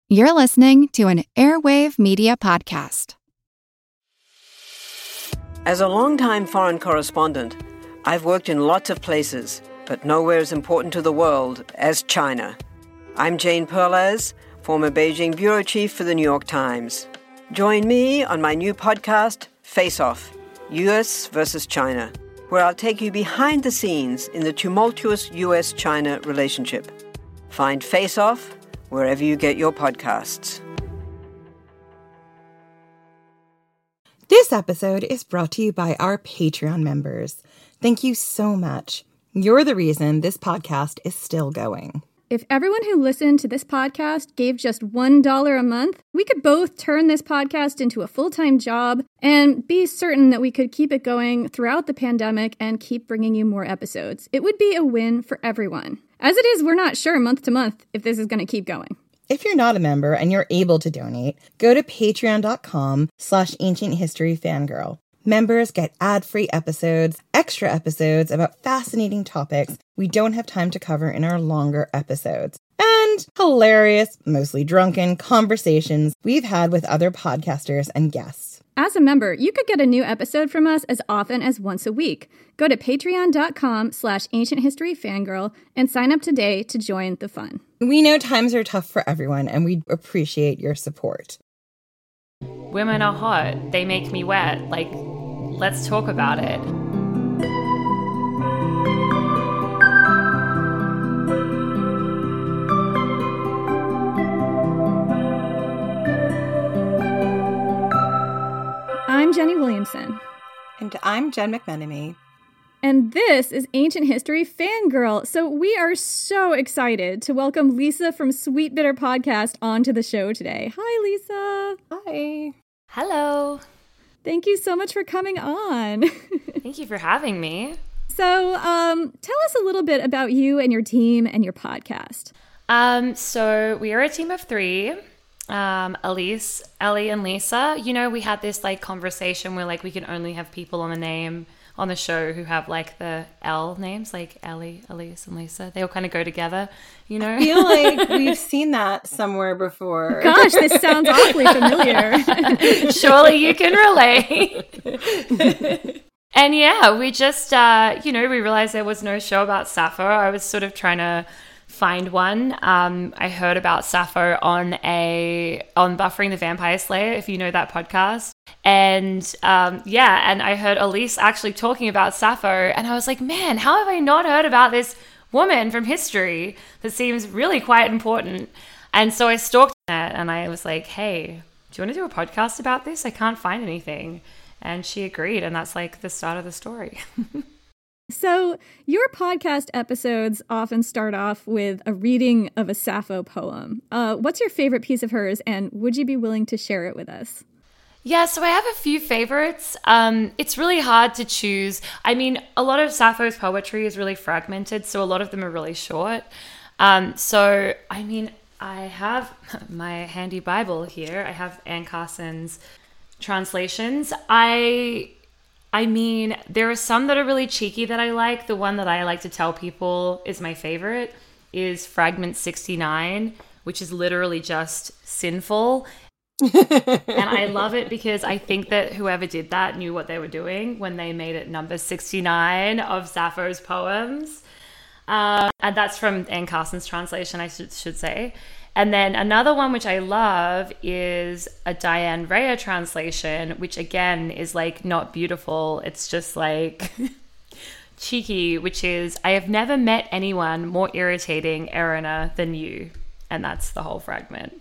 You're listening to an Airwave Media Podcast. As a longtime foreign correspondent, I've worked in lots of places, but nowhere as important to the world as China. I'm Jane Perlez, former Beijing bureau chief for the New York Times. Join me on my new podcast, Face Off, U.S. versus China, where I'll take you behind the scenes in the tumultuous U.S.-China relationship. Find Face Off wherever you get your podcasts. This episode is brought to you by our Patreon members. Thank you so much. You're the reason this podcast is still going. If everyone who listened to this podcast gave just $1 a month, we could both turn this podcast into a full-time job and be certain that we could keep it going throughout the pandemic and keep bringing you more episodes. It would be a win for everyone. As it is, we're not sure month to month if this is going to keep going. If you're not a member and you're able to donate, go to patreon.com/ancienthistoryfangirl. Members get ad-free episodes, extra episodes about fascinating topics we don't have time to cover in our longer episodes, and hilarious, mostly drunken conversations we've had with other podcasters and guests. As a member, you could get a new episode from us as often as once a week. Go to patreon.com/ancienthistoryfangirl and sign up today to join the fun. We know times are tough for everyone, and we appreciate your support. Women are hot. They make me wet. Like, let's talk about it. I'm Jenny Williamson. And I'm Jen McMenemy. And this is Ancient History Fangirl. So we are so excited to welcome Lisa from Sweet Bitter Podcast onto the show today. Hi, Lisa. Hi. Hello. Thank you so much for coming on. Thank you for having me. So tell us a little bit about you and your team and your podcast. So we are a team of three. Elise, Ellie, and Lisa. You know, we had this conversation where we can only have people on the show who have the L names, like Ellie, Elise, and Lisa. They all kind of go together, you know? I feel like we've seen that somewhere before. Gosh, this sounds awfully familiar. Surely you can relate. And yeah, we just, we realized there was no show about Sappho. I was sort of trying to find one. I heard about Sappho on Buffering the Vampire Slayer, if you know that podcast. And and I heard Elise actually talking about Sappho, and I was like, man, how have I not heard about this woman from history that seems really quite important? And so I stalked it, and I was like, hey, do you want to do a podcast about this? I can't find anything. And she agreed, and that's the start of the story. So your podcast episodes often start off with a reading of a Sappho poem. What's your favorite piece of hers, and would you be willing to share it with us? Yeah, so I have a few favorites. It's really hard to choose. I mean, a lot of Sappho's poetry is really fragmented, so a lot of them are really short. I have my handy Bible here. I have Anne Carson's translations. I mean, there are some that are really cheeky that I like. The one that I like to tell people is my favorite is Fragment 69, which is literally just sinful. And I love it because I think that whoever did that knew what they were doing when they made it number 69 of Sappho's poems. And that's from Anne Carson's translation, I should say. And then another one which I love is a Diane Rea translation, which again is not beautiful. It's just cheeky, which is, I have never met anyone more irritating, Erina, than you. And that's the whole fragment.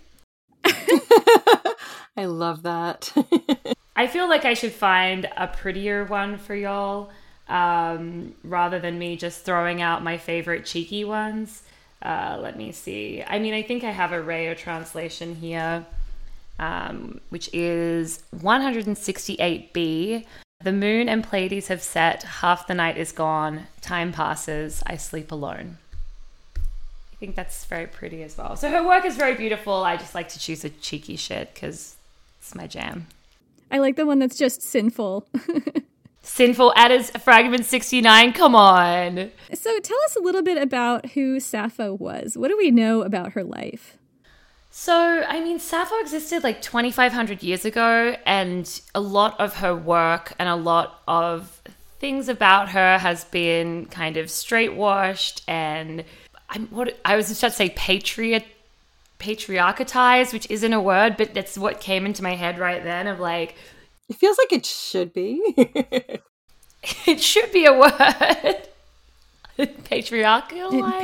I love that. I feel like I should find a prettier one for y'all rather than me just throwing out my favorite cheeky ones. Let me see. I mean, I think I have a Rea translation here, which is 168b. The moon and Pleiades have set, half the night is gone, time passes, I sleep alone. I think that's very pretty as well. So her work is very beautiful. I just like to choose a cheeky shit because it's my jam. I like the one that's just sinful. Sinful as Fragment 69, come on. So tell us a little bit about who Sappho was. What do we know about her life? So, I mean, Sappho existed like 2,500 years ago, and a lot of her work and a lot of things about her has been kind of straight-washed and I was just about to say patriarchatized, which isn't a word, but that's what came into my head right then of like... It feels like it should be. It should be a word. Patriarchalized?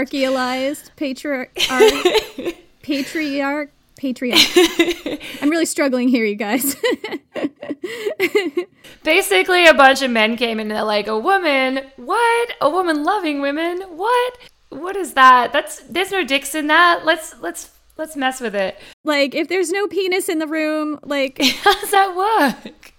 Patriarch. I'm really struggling here, you guys. Basically, a bunch of men came in and they're like, a woman? What? A woman loving women? What? What is that? There's no dicks in that. Let's mess with it. Like, if there's no penis in the room, like... How does that work?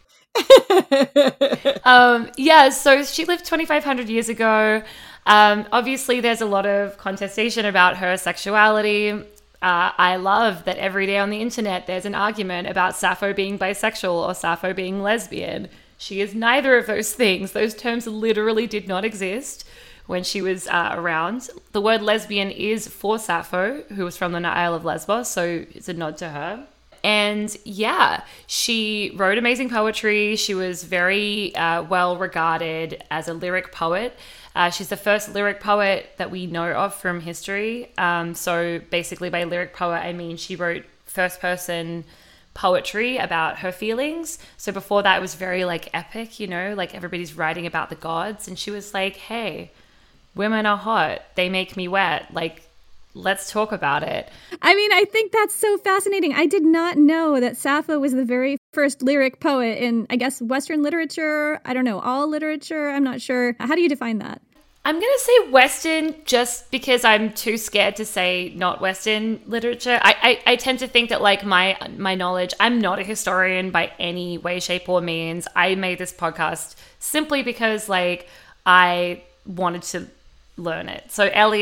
Yeah, so she lived 2,500 years ago. Obviously, there's a lot of contestation about her sexuality. I love that every day on the internet, there's an argument about Sappho being bisexual or Sappho being lesbian. She is neither of those things. Those terms literally did not exist when she was around. The word lesbian is for Sappho, who was from the Isle of Lesbos, so it's a nod to her. And yeah, she wrote amazing poetry. She was very well regarded as a lyric poet. She's the first lyric poet that we know of from history. So basically by lyric poet, I mean she wrote first-person poetry about her feelings. So before that, it was very like epic, you know, like everybody's writing about the gods. And she was like, hey, women are hot. They make me wet. Like, let's talk about it. I mean, I think that's so fascinating. I did not know that Sappho was the very first lyric poet in, I guess, Western literature. I don't know, all literature. I'm not sure. How do you define that? I'm going to say Western just because I'm too scared to say not Western literature. I tend to think that like my knowledge, I'm not a historian by any way, shape or means. I made this podcast simply because like I wanted to learn it. So Ellie,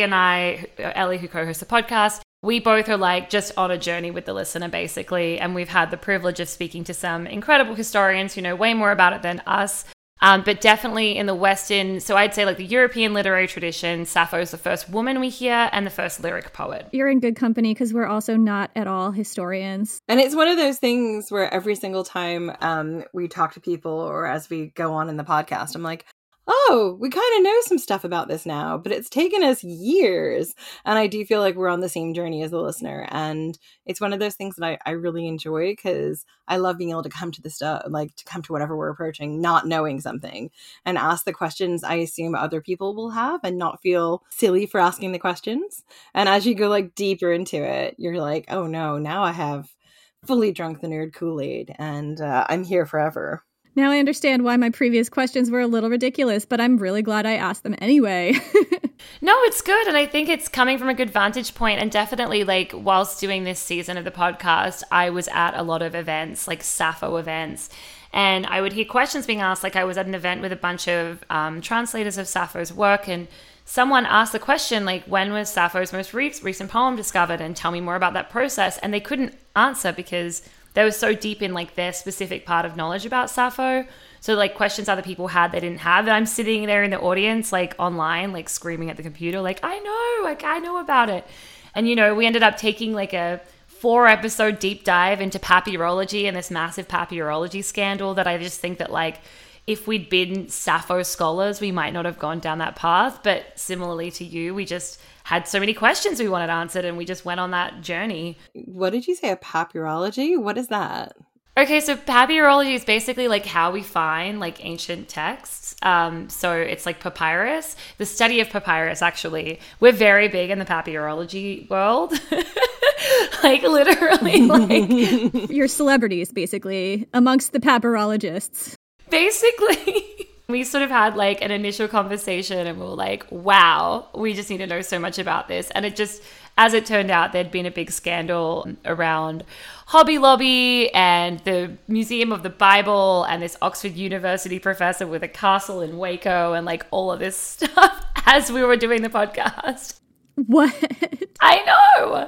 who co-hosts the podcast, we both are like just on a journey with the listener basically. And we've had the privilege of speaking to some incredible historians who know way more about it than us. But definitely in the Western, so I'd say like the European literary tradition, Sappho is the first woman we hear and the first lyric poet. You're in good company because we're also not at all historians. And it's one of those things where every single time we talk to people or as we go on in the podcast, I'm like, oh, we kind of know some stuff about this now, but it's taken us years. And I do feel like we're on the same journey as the listener. And it's one of those things that I really enjoy because I love being able to come to the stuff, like to come to whatever we're approaching, not knowing something and ask the questions I assume other people will have and not feel silly for asking the questions. And as you go like deeper into it, you're like, oh no, now I have fully drunk the nerd Kool-Aid and I'm here forever. Now I understand why my previous questions were a little ridiculous, but I'm really glad I asked them anyway. No, it's good. And I think it's coming from a good vantage point. And definitely, like, whilst doing this season of the podcast, I was at a lot of events, like Sappho events. And I would hear questions being asked. Like, I was at an event with a bunch of translators of Sappho's work. And someone asked the question, like, when was Sappho's most recent poem discovered? And tell me more about that process. And they couldn't answer because they were so deep in like their specific part of knowledge about Sappho. So like questions other people had they didn't have. And I'm sitting there in the audience, like online, like screaming at the computer, like, I know about it. And, you know, we ended up taking like a 4-episode deep dive into papyrology and this massive papyrology scandal that I just think that like if we'd been Sappho scholars, we might not have gone down that path. But similarly to you, we just had so many questions we wanted answered and we just went on that journey. What did you say, a papyrology? What is that? Okay, so papyrology is basically like how we find like ancient texts. So it's like papyrus, the study of papyrus actually. We're very big in the papyrology world. Like literally like you're celebrities basically amongst the papyrologists. Basically. We sort of had like an initial conversation and we were like, wow, we just need to know so much about this. And it just, as it turned out, there'd been a big scandal around Hobby Lobby and the Museum of the Bible and this Oxford University professor with a castle in Waco and like all of this stuff as we were doing the podcast. What? I know.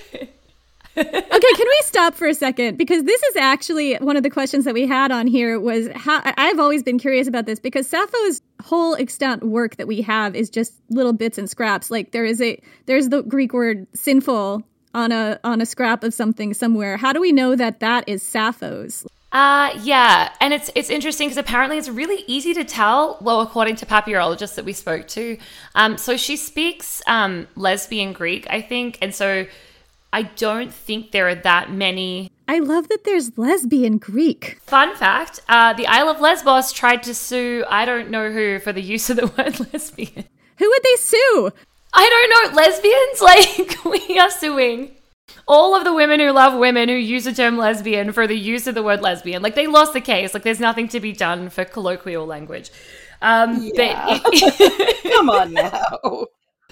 Okay, can we stop for a second? Because this is actually one of the questions that we had on here was how I've always been curious about this because Sappho's whole extant work that we have is just little bits and scraps. Like there's the Greek word sinful on a scrap of something somewhere. How do we know that that is Sappho's? Yeah, and it's interesting because apparently it's really easy to tell, well, according to papyrologists that we spoke to. So she speaks lesbian Greek, I think, and so I don't think there are that many. I love that there's lesbian Greek. Fun fact, the Isle of Lesbos tried to sue I don't know who for the use of the word lesbian. Who would they sue? I don't know, lesbians? Like, we are suing all of the women who love women who use the term lesbian for the use of the word lesbian. Like, they lost the case. Like, there's nothing to be done for colloquial language. But come on now.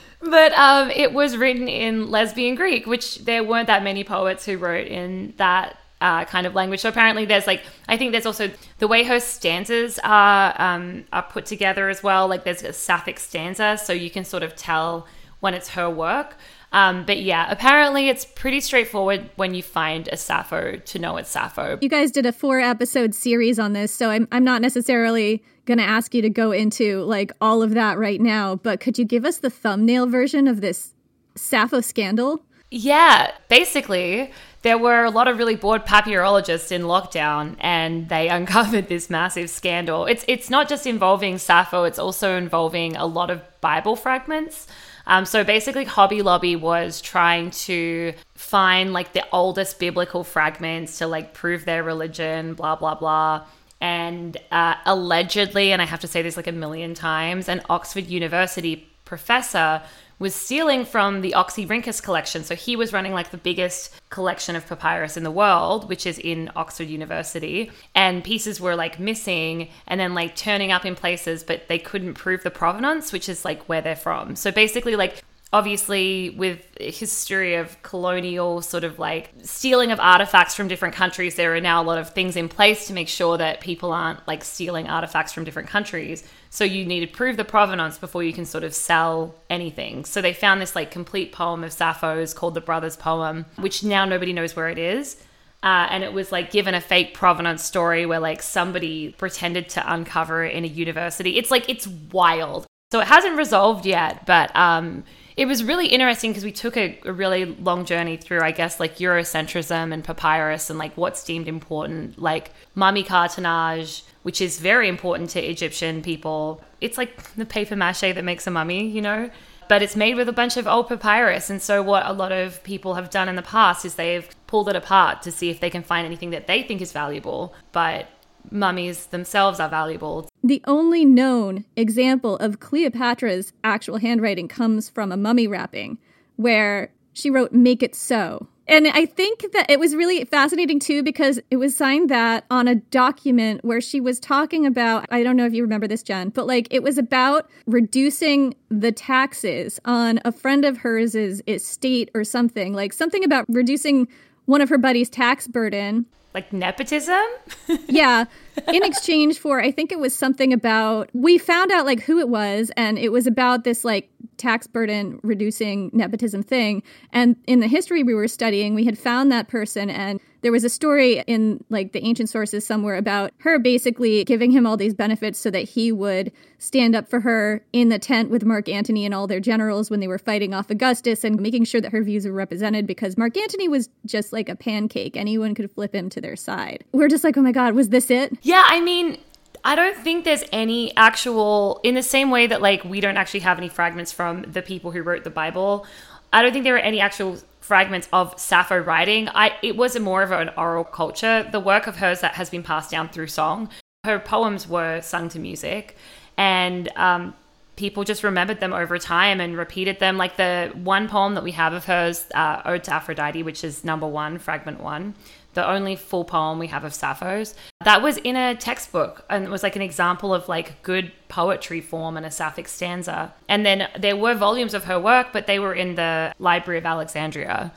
But it was written in lesbian Greek, which there weren't that many poets who wrote in that kind of language. So apparently there's I think there's also the way her stanzas are put together as well. Like, there's a Sapphic stanza, so you can sort of tell when it's her work. But yeah, apparently it's pretty straightforward when you find a Sappho to know it's Sappho. You guys did a 4-episode series on this, so I'm not necessarily going to ask you to go into like all of that right now, but could you give us the thumbnail version of this Sappho scandal? Yeah, basically there were a lot of really bored papyrologists in lockdown, and they uncovered this massive scandal. It's not just involving Sappho, it's also involving a lot of Bible fragments. So basically Hobby Lobby was trying to find like the oldest biblical fragments to like prove their religion, blah, blah, blah. And allegedly, and I have to say this like a million times, an Oxford University professor was stealing from the Oxyrhynchus collection. So he was running like the biggest collection of papyrus in the world, which is in Oxford University. And pieces were like missing and then like turning up in places, but they couldn't prove the provenance, which is like where they're from. So basically like, obviously with history of colonial sort of like stealing of artifacts from different countries, there are now a lot of things in place to make sure that people aren't like stealing artifacts from different countries. So you need to prove the provenance before you can sort of sell anything. So they found this like complete poem of Sappho's called the Brothers Poem, which now nobody knows where it is. And it was like given a fake provenance story where like somebody pretended to uncover it in a university. It's like, it's wild. So it hasn't resolved yet, but it was really interesting because we took a really long journey through, I guess, like Eurocentrism and papyrus and like what's deemed important, like mummy cartonnage, which is very important to Egyptian people. It's like the paper mache that makes a mummy, you know, but it's made with a bunch of old papyrus. And so what a lot of people have done in the past is they've pulled it apart to see if they can find anything that they think is valuable, but mummies themselves are valuable. The only known example of Cleopatra's actual handwriting comes from a mummy wrapping where she wrote, "Make it so." And I think that it was really fascinating too because it was signed that on a document where she was talking about, I don't know if you remember this, Jen, but like it was about reducing the taxes on a friend of hers' estate or something, like something about reducing one of her buddies' tax burden. Like nepotism? Yeah. In exchange for, I think it was something about, we found out like who it was, and it was about this like tax burden reducing nepotism thing. And in the history we were studying, we had found that person, and there was a story in like the ancient sources somewhere about her basically giving him all these benefits so that he would stand up for her in the tent with Mark Antony and all their generals when they were fighting off Augustus, and making sure that her views were represented because Mark Antony was just like a pancake. Anyone could flip him to their side. We're just like, oh my God, was this it? Yeah, I mean, I don't think there's any actual, in the same way that like we don't actually have any fragments from the people who wrote the Bible, I don't think there are any actual fragments of Sappho writing. It was more of an oral culture, the work of hers that has been passed down through song. Her poems were sung to music, and people just remembered them over time and repeated them. Like the one poem that we have of hers, Ode to Aphrodite, which is number 1, fragment 1, the only full poem we have of Sappho's, that was in a textbook, and it was like an example of like good poetry form and a Sapphic stanza. And then there were volumes of her work, but they were in the Library of Alexandria.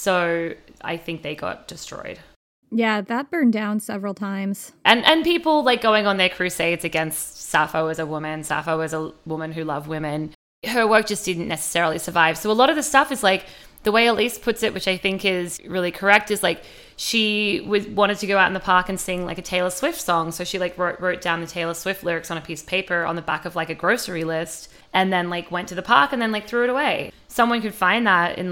So I think they got destroyed. Yeah, that burned down several times. And people like going on their crusades against Sappho as a woman, Sappho as a woman who loved women. Her work just didn't necessarily survive. So a lot of the stuff is like, the way Elise puts it, which I think is really correct, is like she wanted to go out in the park and sing like a Taylor Swift song. So she like wrote down the Taylor Swift lyrics on a piece of paper on the back of like a grocery list, and then like went to the park and then like threw it away. Someone could find that in like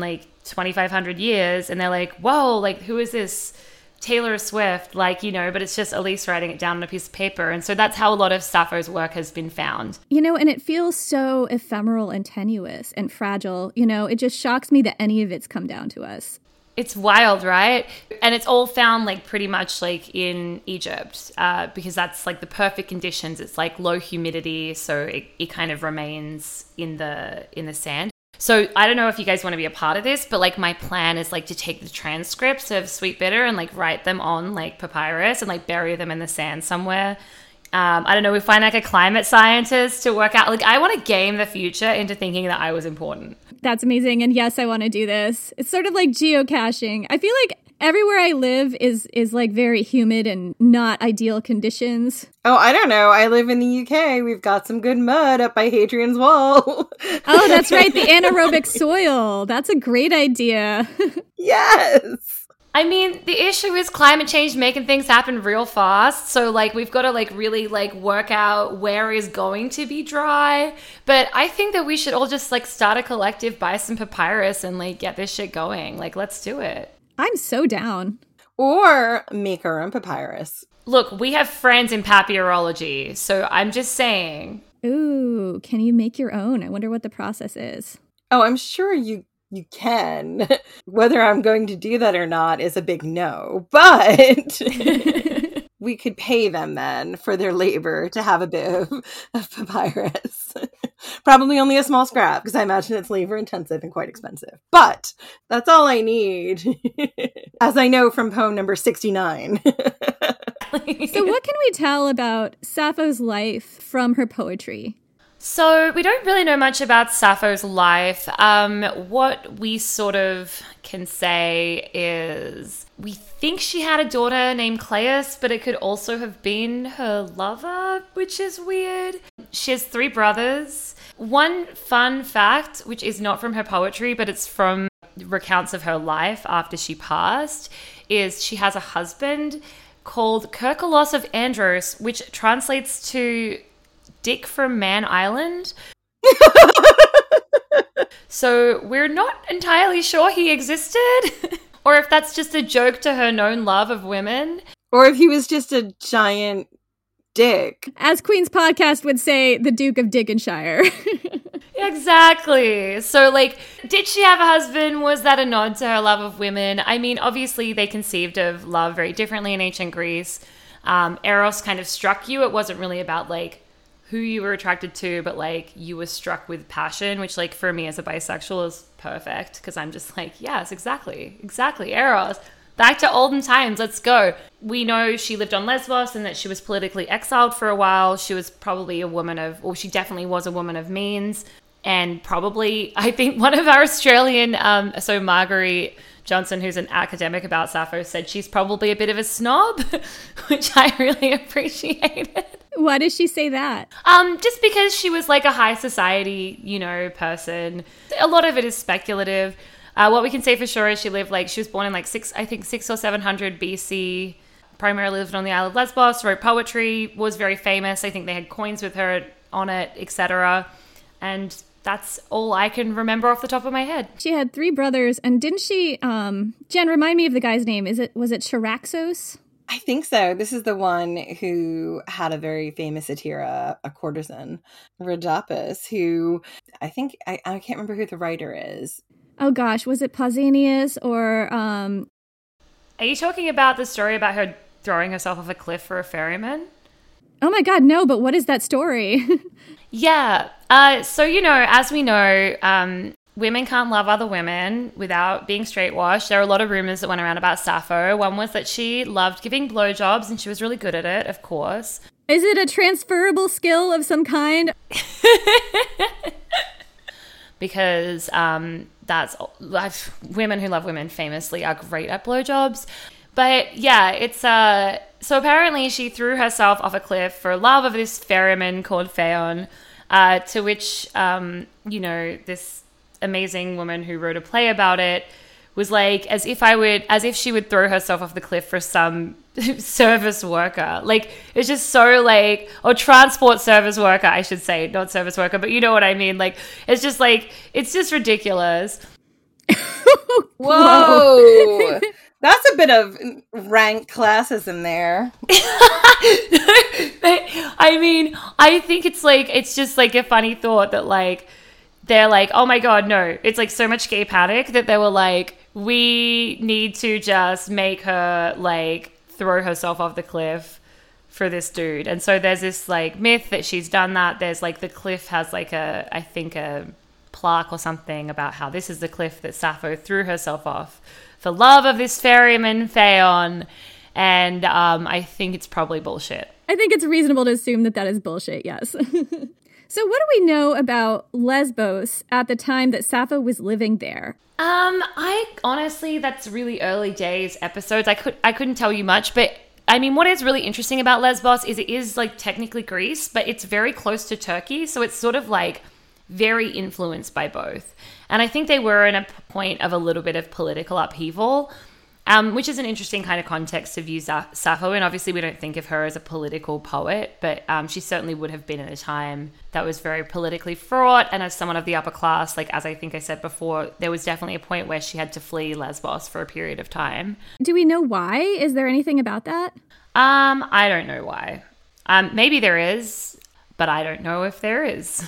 2,500 years, and they're like, whoa, like, who is this Taylor Swift? Like, you know, but it's just Elise writing it down on a piece of paper. And so that's how a lot of Sappho's work has been found. You know, and it feels so ephemeral and tenuous and fragile. You know, it just shocks me that any of it's come down to us. It's wild, right? And it's all found like pretty much like in Egypt, because that's like the perfect conditions. It's like low humidity, so it kind of remains in the sand. So I don't know if you guys want to be a part of this, but like my plan is like to take the transcripts of Sweet Bitter and like write them on like papyrus and like bury them in the sand somewhere. I don't know, we find like a climate scientist to work out. Like I want to game the future into thinking that I was important. That's amazing. And yes, I want to do this. It's sort of like geocaching. I feel like everywhere I live is like very humid and not ideal conditions. Oh, I don't know. I live in the UK. We've got some good mud up by Hadrian's Wall. Oh, that's right. The anaerobic soil. That's a great idea. Yes. I mean, the issue is climate change making things happen real fast. So, like, we've got to, like, really, like, work out where is going to be dry. But I think that we should all just, like, start a collective, buy some papyrus, and, like, get this shit going. Like, let's do it. I'm so down. Or make our own papyrus. Look, we have friends in papyrology, so I'm just saying. Ooh, can you make your own? I wonder what the process is. Oh, I'm sure you can. Whether I'm going to do that or not is a big no. But we could pay them then for their labor to have a bit of papyrus. Probably only a small scrap, because I imagine it's labor intensive and quite expensive. But that's all I need. As I know from poem number 69. So what can we tell about Sappho's life from her poetry? So we don't really know much about Sappho's life. What we sort of can say is we think she had a daughter named Cleis, but it could also have been her lover, which is weird. She has 3 brothers. One fun fact, which is not from her poetry, but it's from recounts of her life after she passed, is she has a husband called Kirkolos of Andros, which translates to Dick from Man Island. So we're not entirely sure he existed, or if that's just a joke to her known love of women. Or if he was just a giant dick. As Queen's Podcast would say, the Duke of Dickenshire. Exactly. So, like, did she have a husband? Was that a nod to her love of women? I mean, obviously they conceived of love very differently in ancient Greece. Eros kind of struck you. It wasn't really about, like, who you were attracted to, but, like, you were struck with passion, which, like, for me as a bisexual is perfect, because I'm just like, yes, exactly, Eros. Back to olden times, let's go. We know she lived on Lesbos and that she was politically exiled for a while. She was probably she definitely was a woman of means. And probably, I think one of our Australian, so Marguerite Johnson, who's an academic about Sappho, said she's probably a bit of a snob, which I really appreciated. Why does she say that? Just because she was like a high society, person. A lot of it is speculative. What we can say for sure is she was born in like 6 or 700 BC, primarily lived on the Isle of Lesbos, wrote poetry, was very famous. I think they had coins with her on it, etc. And that's all I can remember off the top of my head. She had 3 brothers, and didn't she, Jen, remind me of the guy's name. Was it Charaxos? I think so. This is the one who had a very famous satyra, a courtesan, Rhodopis, who I think, I can't remember who the writer is. Oh gosh, was it Pausanias or... Are you talking about the story about her throwing herself off a cliff for a ferryman? Oh my god, no, but what is that story? Yeah. So, as we know, women can't love other women without being straight-washed. There are a lot of rumors that went around about Sappho. One was that she loved giving blowjobs, and she was really good at it, of course. Is it a transferable skill of some kind? Because women who love women famously are great at blowjobs. But yeah, it's so apparently she threw herself off a cliff for love of this ferryman called Phaon, to which this amazing woman who wrote a play about it was like, as if she would throw herself off the cliff for some service worker. Like, it's just so like, or transport service worker, I should say, not service worker, but you know what I mean. Like, it's just ridiculous. Whoa! That's a bit of rank classism there. I mean, I think it's just like a funny thought that like, they're like, oh my God, no. It's like so much gay panic that they were like, we need to just make her like throw herself off the cliff for this dude. And so there's this like myth that she's done that. There's like the cliff has like I think a plaque or something about how this is the cliff that Sappho threw herself off for love of this ferryman Phaon. And I think it's probably bullshit. I think it's reasonable to assume that is bullshit, yes. So what do we know about Lesbos at the time that Sappho was living there? I honestly, that's really early days episodes. I couldn't tell you much, but I mean, what is really interesting about Lesbos is it is like technically Greece, but it's very close to Turkey. So it's sort of like very influenced by both. And I think they were in a point of a little bit of political upheaval, which is an interesting kind of context to view Sappho in. Obviously, we don't think of her as a political poet, but she certainly would have been in a time that was very politically fraught. And as someone of the upper class, like as I think I said before, there was definitely a point where she had to flee Lesbos for a period of time. Do we know why? Is there anything about that? I don't know why. Maybe there is, but I don't know if there is.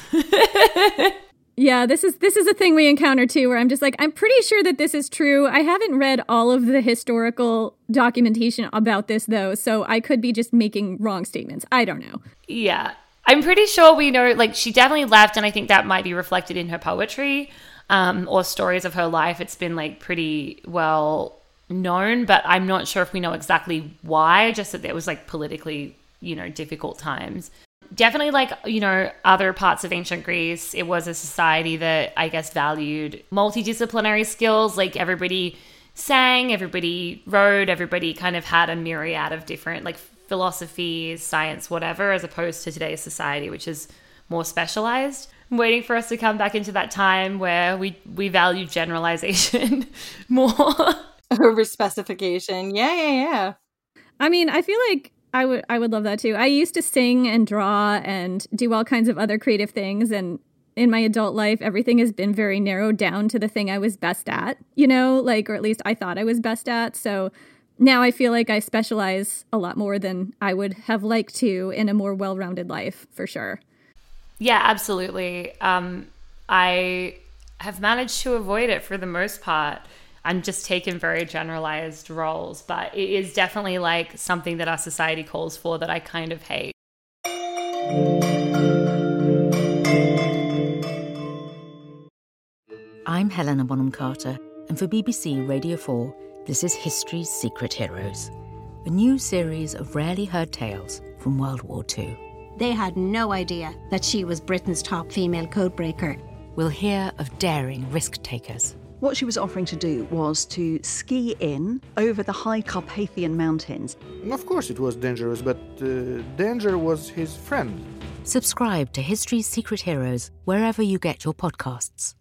Yeah, this is a thing we encounter too, where I'm just like, I'm pretty sure that this is true. I haven't read all of the historical documentation about this though, so I could be just making wrong statements. I don't know. Yeah, I'm pretty sure we know, like she definitely left, and I think that might be reflected in her poetry or stories of her life. It's been like pretty well known, but I'm not sure if we know exactly why, just that there was like politically, difficult times. Definitely like, other parts of ancient Greece, it was a society that I guess valued multidisciplinary skills. Like everybody sang, everybody wrote, everybody kind of had a myriad of different like philosophies, science, whatever, as opposed to today's society, which is more specialized. I'm waiting for us to come back into that time where we value generalization more. Over specification. Yeah. I mean, I feel like I would love that too. I used to sing and draw and do all kinds of other creative things. And in my adult life, everything has been very narrowed down to the thing I was best at, or at least I thought I was best at. So now I feel like I specialize a lot more than I would have liked to in a more well-rounded life, for sure. Yeah, absolutely. I have managed to avoid it for the most part. I'm just taking very generalized roles, but it is definitely like something that our society calls for that I kind of hate. I'm Helena Bonham Carter, and for BBC Radio 4, this is History's Secret Heroes, a new series of rarely heard tales from World War II. They had no idea that she was Britain's top female codebreaker. We'll hear of daring risk-takers. What she was offering to do was to ski in over the high Carpathian mountains. Of course it was dangerous, but danger was his friend. Subscribe to History's Secret Heroes wherever you get your podcasts.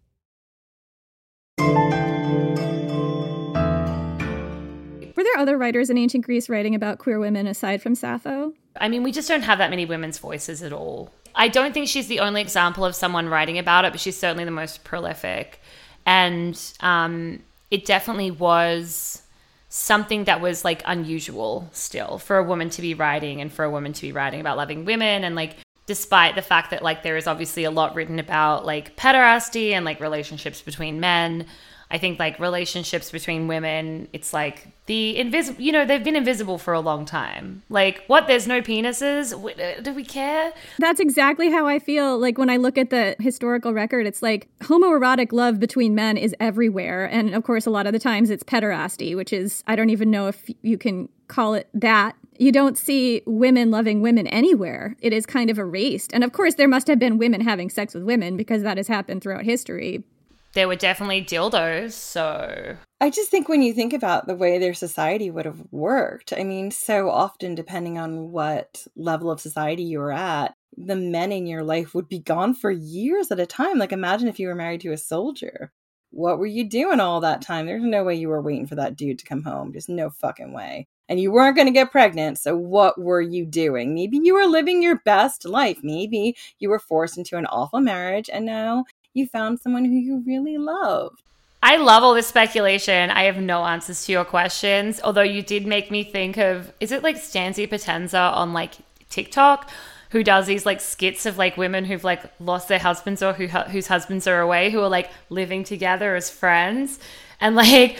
Were there other writers in ancient Greece writing about queer women aside from Sappho? I mean, we just don't have that many women's voices at all. I don't think she's the only example of someone writing about it, but she's certainly the most prolific. And it definitely was something that was like unusual still for a woman to be writing and for a woman to be writing about loving women. And like, despite the fact that like there is obviously a lot written about like pederasty and like relationships between men, I think like relationships between women, it's like the invisible, they've been invisible for a long time. Like, what? There's no penises? Do we care? That's exactly how I feel. Like when I look at the historical record, it's like homoerotic love between men is everywhere. And of course, a lot of the times it's pederasty, which is, I don't even know if you can call it that. You don't see women loving women anywhere. It is kind of erased. And of course, there must have been women having sex with women because that has happened throughout history. There were definitely dildos, so... I just think when you think about the way their society would have worked, I mean, so often, depending on what level of society you were at, the men in your life would be gone for years at a time. Like, imagine if you were married to a soldier. What were you doing all that time? There's no way you were waiting for that dude to come home. Just no fucking way. And you weren't going to get pregnant, so what were you doing? Maybe you were living your best life. Maybe you were forced into an awful marriage, and now you found someone who you really loved. I love all this speculation. I have no answers to your questions, although you did make me think of, is it like Stanzi Potenza on like TikTok, who does these like skits of like women who've like lost their husbands or whose husbands are away, who are like living together as friends. And like,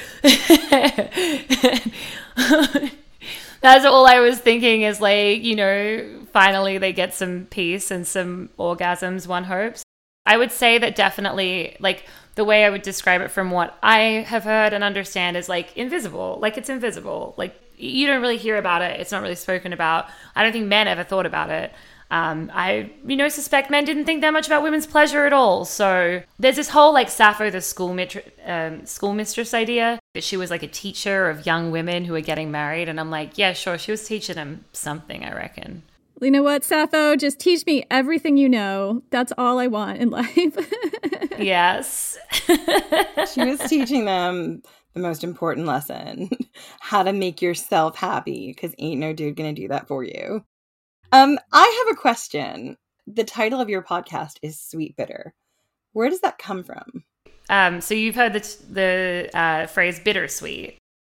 that's all I was thinking is like, you know, finally they get some peace and some orgasms, one hopes. I would say that definitely, like, the way I would describe it from what I have heard and understand is like invisible. Like, it's invisible. Like, you don't really hear about it. It's not really spoken about. I don't think men ever thought about it. I suspect men didn't think that much about women's pleasure at all. So there's this whole like Sappho, the schoolmistress idea, that she was like a teacher of young women who were getting married. And I'm like, yeah, sure. She was teaching them something, I reckon. You know what, Sappho? Just teach me everything you know. That's all I want in life. Yes. She was teaching them the most important lesson, how to make yourself happy, because ain't no dude gonna do that for you. I have a question. The title of your podcast is Sweet Bitter. Where does that come from? So you've heard the phrase bittersweet.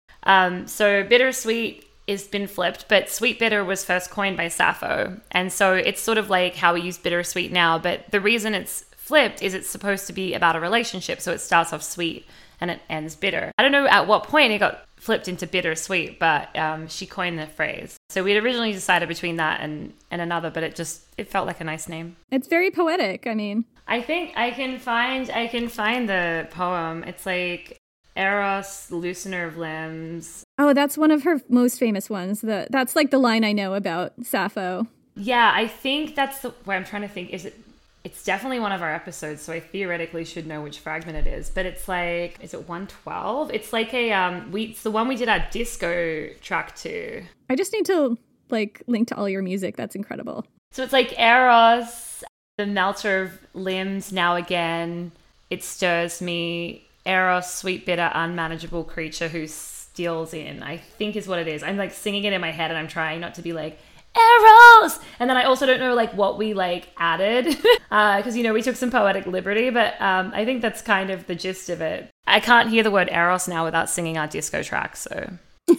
So bittersweet has been flipped, but sweet bitter was first coined by Sappho. And so it's sort of like how we use bittersweet now, but the reason it's flipped is it's supposed to be about a relationship. So it starts off sweet and it ends bitter. I don't know at what point it got flipped into bittersweet, but she coined the phrase. So we'd originally decided between that and another, but it felt like a nice name. It's very poetic. I mean, I think I can find the poem. It's like Eros, loosener of limbs. Oh, that's one of her most famous ones. That's like the line I know about Sappho. Yeah, I think that's where I'm trying to think. It's definitely one of our episodes, so I theoretically should know which fragment it is. But it's like, is it 112? It's like it's the one we did our disco track to. I just need to like link to all your music. That's incredible. So it's like Eros, the melter of limbs now again. It stirs me. Eros, sweet, bitter, unmanageable creature who steals in, I think is what it is. I'm like singing it in my head and I'm trying not to be like, Eros! And then I also don't know like what we like added because, we took some poetic liberty, but I think that's kind of the gist of it. I can't hear the word Eros now without singing our disco track, so.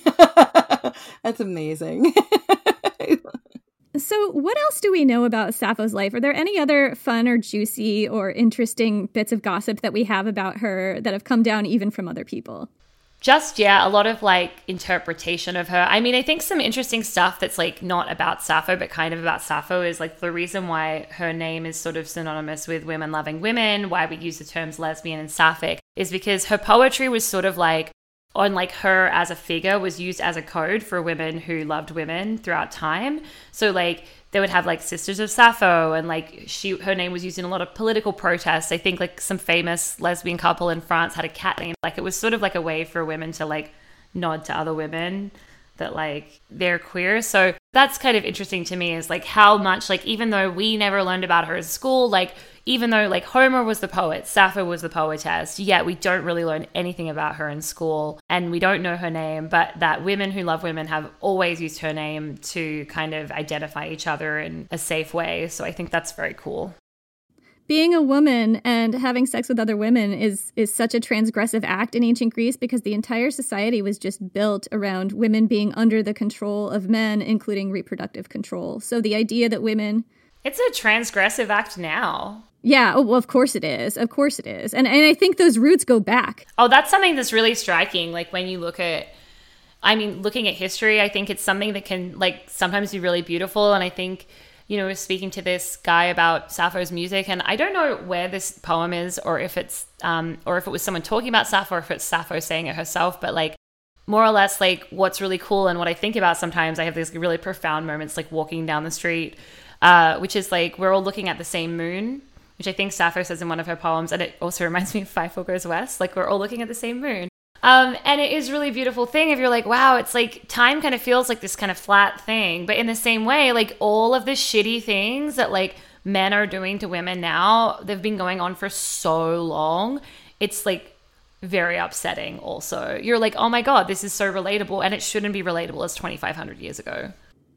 That's amazing. So what else do we know about Sappho's life? Are there any other fun or juicy or interesting bits of gossip that we have about her that have come down even from other people? A lot of like interpretation of her. I mean, I think some interesting stuff that's like not about Sappho, but kind of about Sappho is like the reason why her name is sort of synonymous with women loving women, why we use the terms lesbian and sapphic, is because her poetry was sort of like, on like her as a figure was used as a code for women who loved women throughout time. So like they would have like Sisters of Sappho, and like her name was used in a lot of political protests. I think like some famous lesbian couple in France had a cat name. Like it was sort of like a way for women to like nod to other women that like they're queer. So that's kind of interesting to me, is like how much, like even though we never learned about her at school, like even though like Homer was the poet, Sappho was the poetess, yet we don't really learn anything about her in school and we don't know her name, but that women who love women have always used her name to kind of identify each other in a safe way. So I think that's very cool. Being a woman and having sex with other women is such a transgressive act in ancient Greece because the entire society was just built around women being under the control of men, including reproductive control. So the idea that women... It's a transgressive act now. Yeah, well, of course it is. Of course it is. And I think those roots go back. Oh, that's something that's really striking. Like when you looking at history, I think it's something that can like sometimes be really beautiful. And I think... speaking to this guy about Sappho's music, and I don't know where this poem is, or if it was someone talking about Sappho, or if it's Sappho saying it herself, but like more or less like what's really cool and what I think about sometimes, I have these really profound moments like walking down the street, which is like we're all looking at the same moon, which I think Sappho says in one of her poems, and it also reminds me of Five Four Goes West, like we're all looking at the same moon. And it is a really beautiful thing if you're like, wow, it's like time kind of feels like this kind of flat thing. But in the same way, like all of the shitty things that like men are doing to women now, they've been going on for so long. It's like very upsetting also. You're like, oh my God, this is so relatable. And it shouldn't be relatable as 2,500 years ago.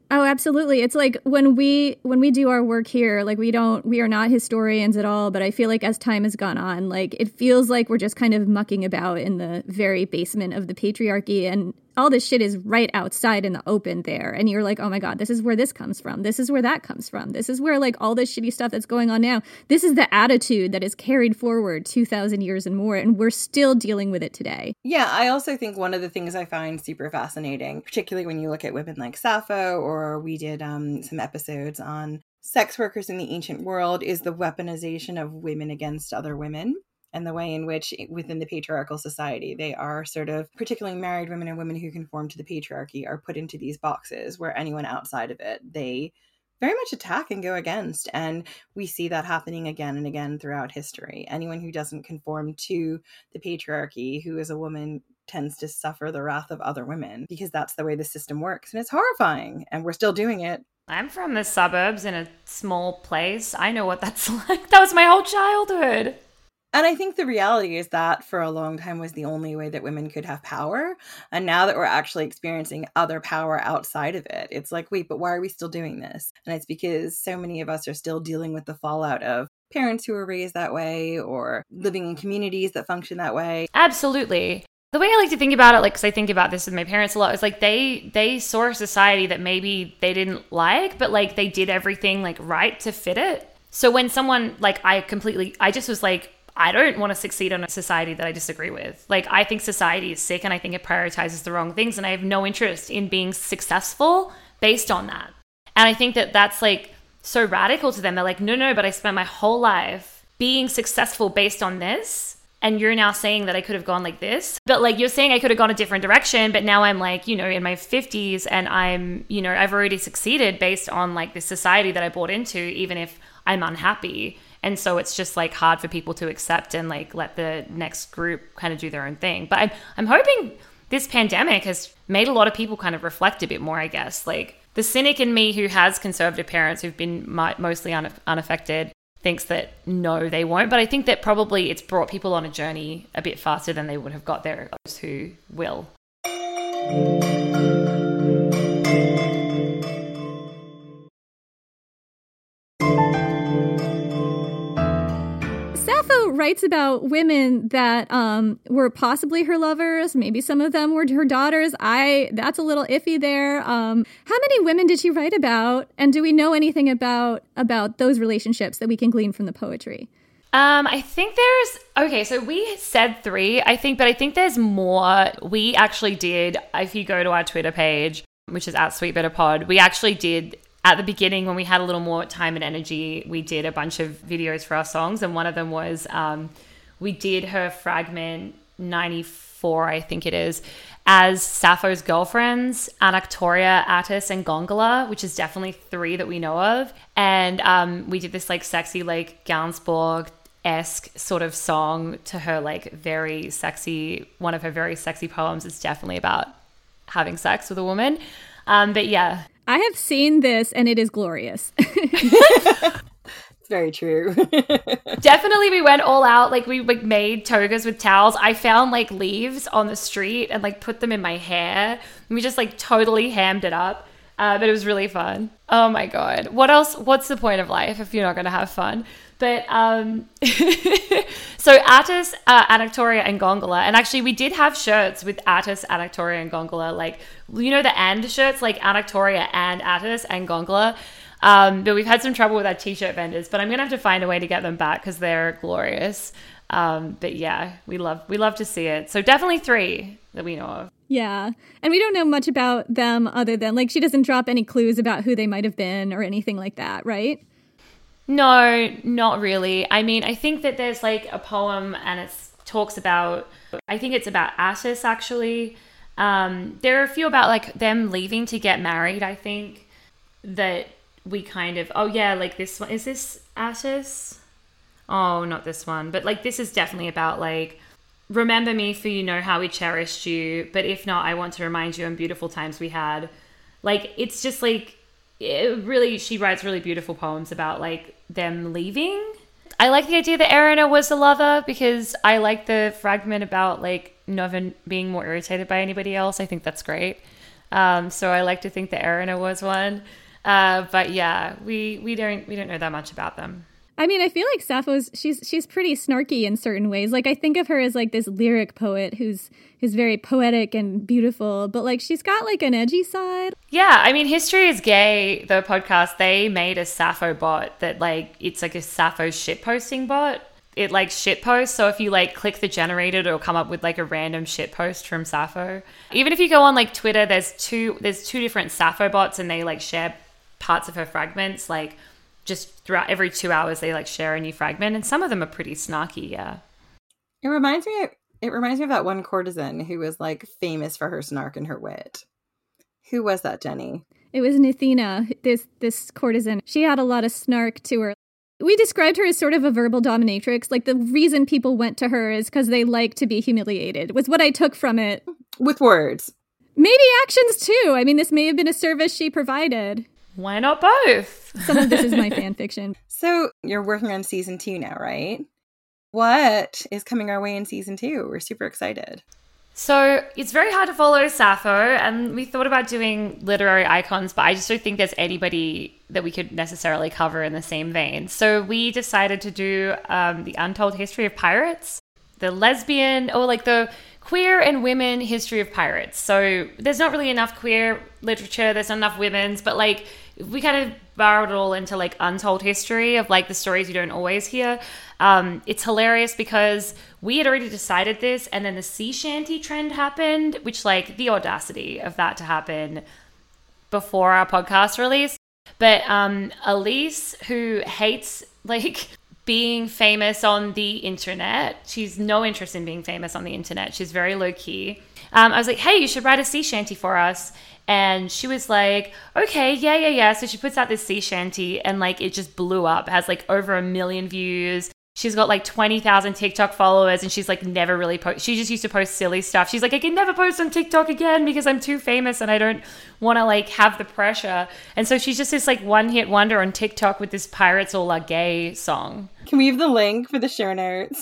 Oh, absolutely. It's like when we do our work here, like we are not historians at all, but I feel like as time has gone on, like it feels like we're just kind of mucking about in the very basement of the patriarchy, and all this shit is right outside in the open there. And you're like, oh my God, this is where this comes from. This is where that comes from. This is where like all this shitty stuff that's going on now. This is the attitude that is carried forward 2,000 years and more. And we're still dealing with it today. Yeah, I also think one of the things I find super fascinating, particularly when you look at women like Sappho, or we did some episodes on sex workers in the ancient world, is the weaponization of women against other women. And the way in which within the patriarchal society, they are sort of, particularly married women and women who conform to the patriarchy, are put into these boxes where anyone outside of it, they very much attack and go against. And we see that happening again and again throughout history. Anyone who doesn't conform to the patriarchy, who is a woman, tends to suffer the wrath of other women, because that's the way the system works. And it's horrifying. And we're still doing it. I'm from the suburbs in a small place. I know what that's like. That was my whole childhood. And I think the reality is that for a long time was the only way that women could have power. And now that we're actually experiencing other power outside of it, it's like, wait, but why are we still doing this? And it's because so many of us are still dealing with the fallout of parents who were raised that way, or living in communities that function that way. Absolutely. The way I like to think about it, like, because I think about this with my parents a lot, is like they saw a society that maybe they didn't like, but like they did everything like right to fit it. So when someone like I just was like, I don't want to succeed in a society that I disagree with. Like, I think society is sick and I think it prioritizes the wrong things, and I have no interest in being successful based on that. And I think that that's like so radical to them. They're like, no, but I spent my whole life being successful based on this, and you're now saying that I could have gone like this. But like, you're saying I could have gone a different direction, but now I'm like, in my 50s, and I'm, I've already succeeded based on like this society that I bought into, even if I'm unhappy. And so it's just like hard for people to accept and like let the next group kind of do their own thing. But I'm hoping this pandemic has made a lot of people kind of reflect a bit more, I guess. Like the cynic in me who has conservative parents who've been mostly unaffected thinks that no, they won't. But I think that probably it's brought people on a journey a bit faster than they would have got there, those who will. Writes about women that were possibly her lovers. Maybe some of them were her daughters. That's a little iffy there. How many women did she write about? And do we know anything about those relationships that we can glean from the poetry? I think so we said 3, I think there's more. We actually did, if you go to our Twitter page, which is @SweetBitterPod, we actually did, at the beginning, when we had a little more time and energy, we did a bunch of videos for our songs. And one of them was, we did her fragment 94, I think it is, as Sappho's girlfriends, Anactoria, Attis, and Gongola, which is definitely 3 that we know of. And we did this like sexy, like Gainsbourg-esque sort of song to her, like very sexy, one of her very sexy poems is definitely about having sex with a woman. But yeah. I have seen this and it is glorious. It's very true. Definitely we went all out. Like we like made togas with towels. I found like leaves on the street and like put them in my hair. We just like totally hammed it up. But it was really fun. Oh my God. What else? What's the point of life if you're not going to have fun? But so Attis, Anactoria, and Gongola. And actually we did have shirts with Attis, Anactoria, and Gongola. Like, the and shirts, like Anactoria and Attis and Gongola. But we've had some trouble with our t-shirt vendors, but I'm going to have to find a way to get them back because they're glorious. But yeah, we love to see it. So definitely 3 that we know of. Yeah. And we don't know much about them other than like she doesn't drop any clues about who they might have been or anything like that, right? No, not really. I mean, I think that there's like a poem and it talks about, I think it's about Attis actually. There are a few about like them leaving to get married, I think, that we kind of, oh yeah, like this one, is this Attis? Oh, not this one. But like this is definitely about like, remember me for you know how we cherished you, but if not, I want to remind you on beautiful times we had. Like, it's just like, she writes really beautiful poems about like them leaving. I like the idea that Erina was the lover because I like the fragment about like never being more irritated by anybody else. I think that's great. So I like to think that Erina was one. But yeah, we don't know that much about them. I mean, I feel like Sappho's she's pretty snarky in certain ways. Like, I think of her as like this lyric poet who's very poetic and beautiful, but like she's got like an edgy side. Yeah, I mean, History is Gay, the podcast, they made a Sappho bot that like it's like a Sappho shitposting bot. It like shitposts, so if you like click the generator, it'll come up with like a random shitpost from Sappho. Even if you go on like Twitter, there's two different Sappho bots, and they like share parts of her fragments, like just throughout every 2 hours they like share a new fragment, and some of them are pretty snarky. Yeah, it reminds me of that one courtesan who was like famous for her snark and her wit. Who was that, Jenny? It was Nithina, this courtesan. She had a lot of snark to her. We described her as sort of a verbal dominatrix. Like, the reason people went to her is because they like to be humiliated, was what I took from it. With words. Maybe actions too. I mean, this may have been a service she provided. Why not both? Some of this is my fan fiction. So you're working on season 2 now, right? What is coming our way in season 2? We're super excited. So it's very hard to follow Sappho, and we thought about doing literary icons, but I just don't think there's anybody that we could necessarily cover in the same vein. So we decided to do the untold history of pirates, the lesbian, or like the queer and women history of pirates. So there's not really enough queer literature, there's not enough women's, but like we kind of borrowed it all into like untold history of like the stories you don't always hear. It's hilarious because we had already decided this, and then the sea shanty trend happened, which like the audacity of that to happen before our podcast release. But Elise, who hates like being famous on the internet, she's no interest in being famous on the internet. She's very low key. I was like, hey, you should write a sea shanty for us. And she was like, okay, yeah. So she puts out this sea shanty, and like it just blew up. It has like over 1 million views. She's got like 20,000 TikTok followers, and she's like never really she just used to post silly stuff. She's like, I can never post on TikTok again because I'm too famous and I don't want to like have the pressure. And so she's just this like one-hit wonder on TikTok with this Pirates All Are Gay song. Can we have the link for the show notes?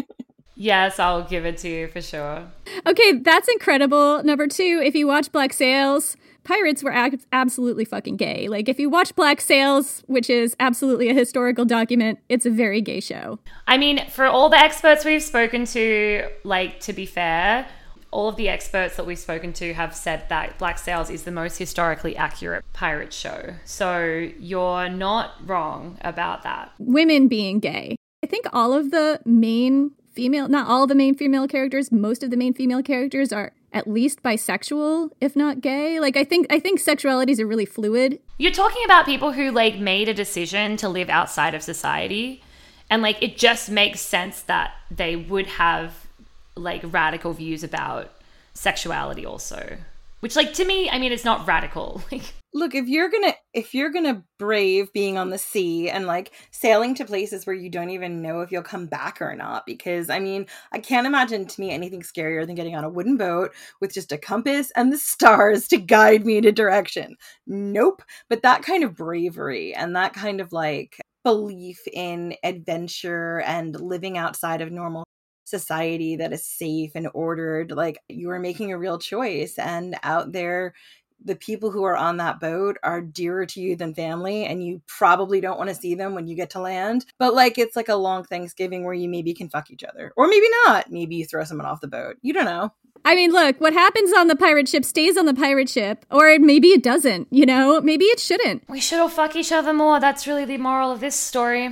Yes, I'll give it to you for sure. Okay, that's incredible. Number 2, if you watch Black Sails, pirates were absolutely fucking gay. Like, if you watch Black Sails, which is absolutely a historical document, it's a very gay show. I mean, for all the experts we've spoken to, like, to be fair, all of the experts that we've spoken to have said that Black Sails is the most historically accurate pirate show. So you're not wrong about that. Women being gay. I think all of the main female, not all the main female characters, most of the main female characters are at least bisexual, if not gay. Like, I think sexualities are really fluid. You're talking about people who like made a decision to live outside of society, and like it just makes sense that they would have like radical views about sexuality also. Which, like, to me, I mean, it's not radical. Look, if you're gonna brave being on the sea and like sailing to places where you don't even know if you'll come back or not, because I mean, I can't imagine to me anything scarier than getting on a wooden boat with just a compass and the stars to guide me in a direction. Nope. But that kind of bravery and that kind of like belief in adventure and living outside of normal society that is safe and ordered, like, you are making a real choice, and out there the people who are on that boat are dearer to you than family, and you probably don't want to see them when you get to land, but like it's like a long Thanksgiving where you maybe can fuck each other, or maybe not, maybe you throw someone off the boat, you don't know. I mean, look, what happens on the pirate ship stays on the pirate ship, or maybe it doesn't, you know, maybe it shouldn't. We should all fuck each other more. That's really the moral of this story.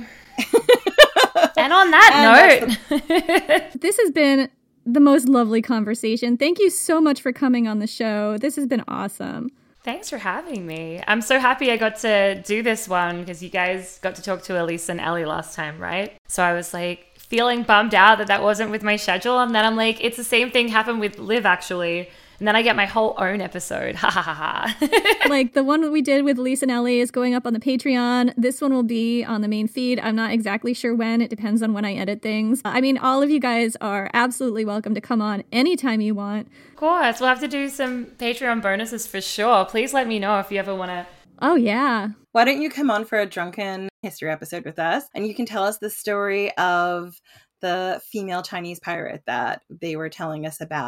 And on that note, this has been the most lovely conversation. Thank you so much for coming on the show. This has been awesome. Thanks for having me. I'm so happy I got to do this one because you guys got to talk to Elise and Ellie last time, right? So I was like feeling bummed out that wasn't with my schedule. And then I'm like, it's the same thing happened with Liv actually. And then I get my whole own episode. Ha ha ha ha. Like the one that we did with Elise and Ellie is going up on the Patreon. This one will be on the main feed. I'm not exactly sure when. It depends on when I edit things. I mean, all of you guys are absolutely welcome to come on anytime you want. Of course. We'll have to do some Patreon bonuses for sure. Please let me know if you ever want to. Oh, yeah. Why don't you come on for a drunken history episode with us, and you can tell us the story of the female Chinese pirate that they were telling us about.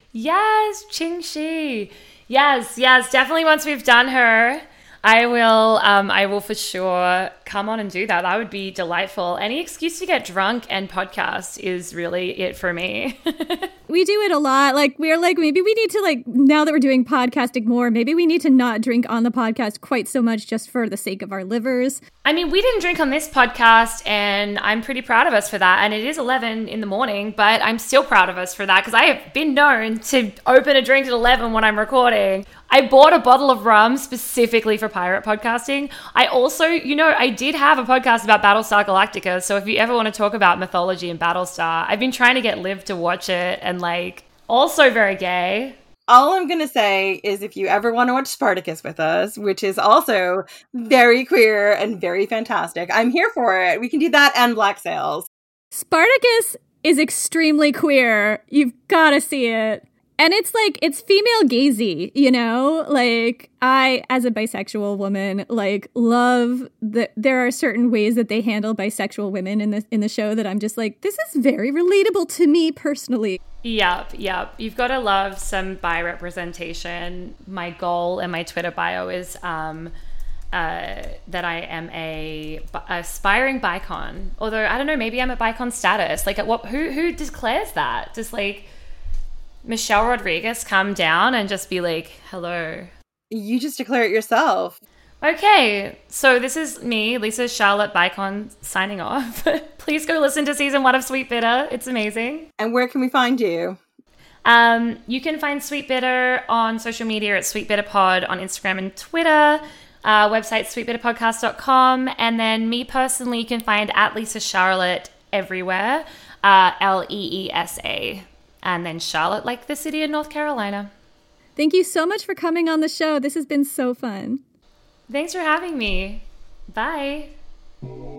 Yes, Ching Shi. Yes, definitely once we've done her, I will for sure come on and do that. That would be delightful. Any excuse to get drunk and podcast is really it for me. We do it a lot. Like, we're like, maybe we need to, like, now that we're doing podcasting more, maybe we need to not drink on the podcast quite so much just for the sake of our livers. I mean, we didn't drink on this podcast, and I'm pretty proud of us for that. And it is 11 in the morning, but I'm still proud of us for that because I have been known to open a drink at 11 when I'm recording. I bought a bottle of rum specifically for pirate podcasting. I also, I did have a podcast about Battlestar Galactica. So if you ever want to talk about mythology and Battlestar, I've been trying to get Liv to watch it, and like, also very gay. All I'm going to say is if you ever want to watch Spartacus with us, which is also very queer and very fantastic, I'm here for it. We can do that and Black Sails. Spartacus is extremely queer. You've got to see it. And it's like, it's female gazy, Like, I, as a bisexual woman, like, love that there are certain ways that they handle bisexual women in the show that I'm just like, this is very relatable to me personally. Yep. You've got to love some bi representation. My goal in my Twitter bio is that I am a aspiring bicon. Although, I don't know, maybe I'm at bicon status. Like, who declares that? Just like Michelle Rodriguez come down and just be like, hello. You just declare it yourself. Okay, so this is me, Lisa Charlotte Bicon, signing off. Please go listen to season 1 of Sweet Bitter. It's amazing. And where can we find you? You can find Sweet Bitter on social media at Sweet Bitter Pod on Instagram and Twitter. Website sweetbitterpodcast.com. And then me personally, you can find at Lisa Charlotte everywhere. Leesa. And then Charlotte, like the city of North Carolina. Thank you so much for coming on the show. This has been so fun. Thanks for having me. Bye.